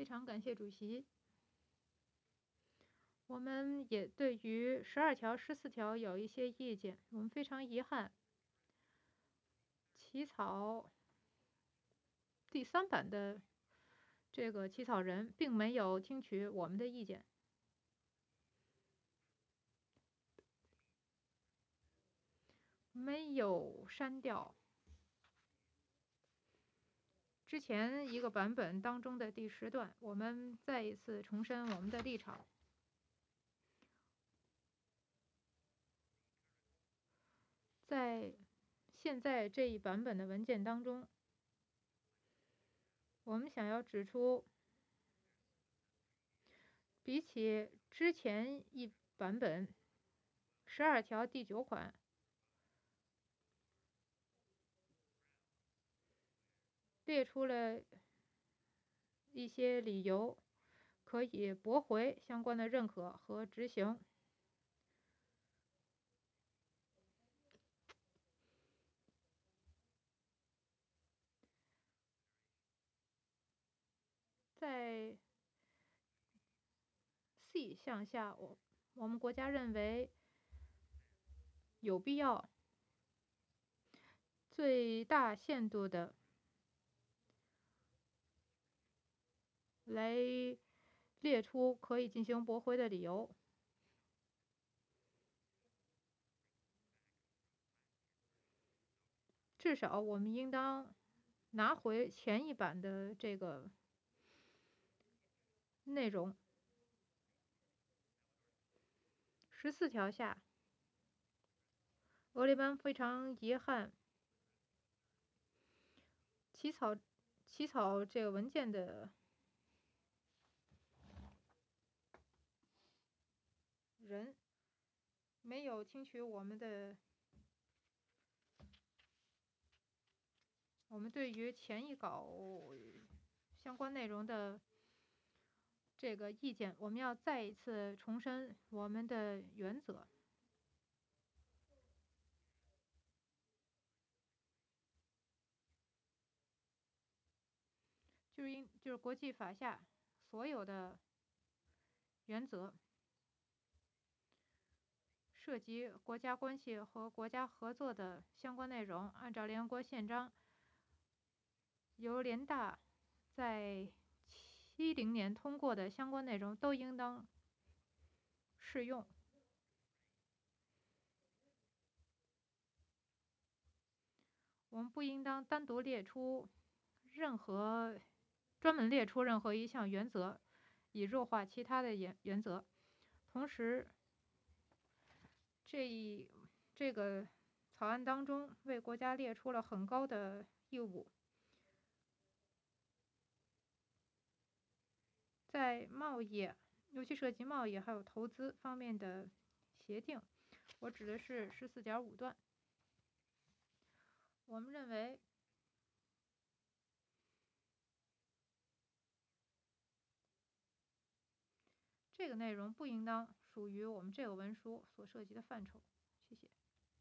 常感谢主席。我们也对于12条、14条有一些意见，我们非常遗憾，起草第3版的这个起草人并没有听取我们的意见，没有删掉之前一个版本当中的第10段。我们再一次重申我们的立场。在现在这一版本的文件当中，我们想要指出，比起之前一版本12条第9款列出了一些理由可以驳回相关的认可和执行，在 C 项下，我们国家认为有必要最大限度的来列出可以进行驳回的理由。至少我们应当拿回前一版的这个内容。14条下，俄联邦非常遗憾，起草这个文件的人没有听取我们对于前一稿相关内容的这个意见。我们要再一次重申我们的原则，就是国际法下所有的原则，涉及国家关系和国家合作的相关内容，按照联合国宪章，由联大在70年通过的相关内容都应当适用。我们不应当单独专门列出任何一项原则，以弱化其他的原则。同时，这个草案当中为国家列出了很高的义务，在贸易，尤其涉及贸易还有投资方面的协定，我指的是14.5段。我们认为这个内容不应当属于我们这个文书所涉及的范畴。谢谢。